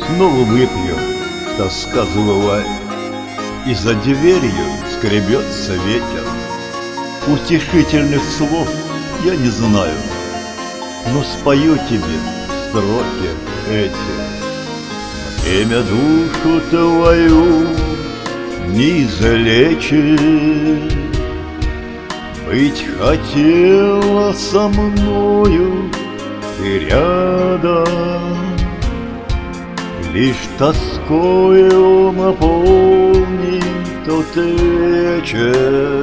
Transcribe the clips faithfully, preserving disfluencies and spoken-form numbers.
снова выпью, тоска забывает, и за дверью скребется ветер. Утешительных слов я не знаю, но спою тебе строки эти. Время душу твою не излечит. Быть хотела со мною ты рядом, лишь тоскою наполнен тот вечер,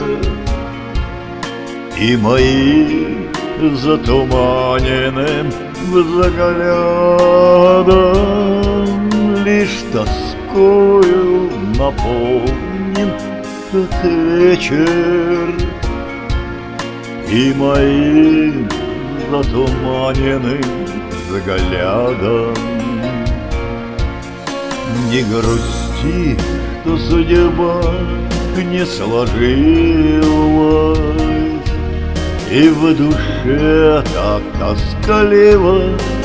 и моим затуманенным взглядом лишь тоскою наполнен тот вечер, и моим затуманенным взглядом. Не грусти, что судьба не сложилась, и в душе так тоскливо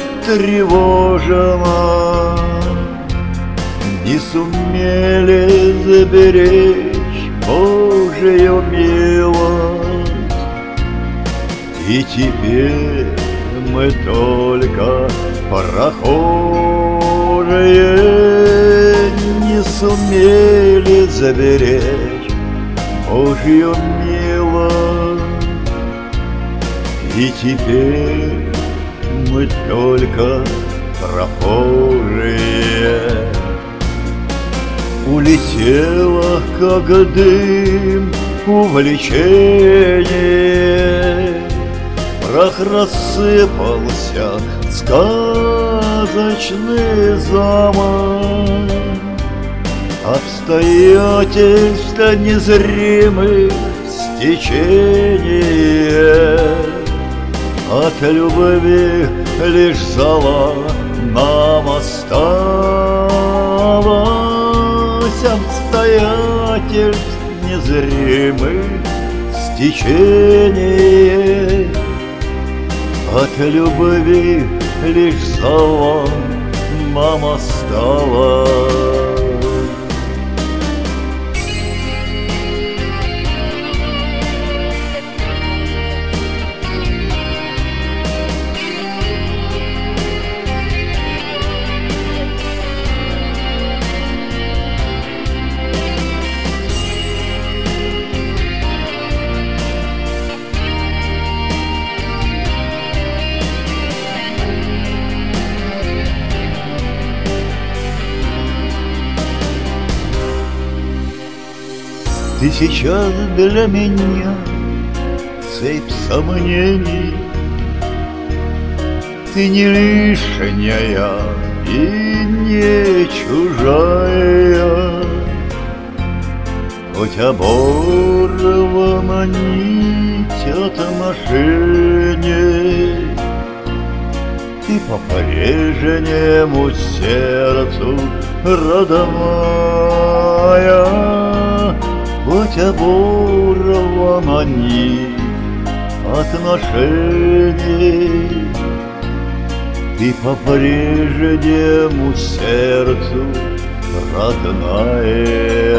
тревожена. Не сумели заберечь Божию милость, и теперь мы только прохожие, не сумели заберечь Божью милость, и теперь мы только прохожие. Улетело, как дым, увлечение, прах рассыпался сказочный замок. Обстоятельства незримых стечения от любви лишь зала нам осталось. Обстоятельств незримых стечения от любви лишь зала нам осталось. Ты сейчас для меня цепь сомнений, ты не лишняя и не чужая, хоть оборвана нить отношений, ты по-прежнему сердцу родная. Хоть оборвана нить отношений, ты по-прежнему сердцу родная.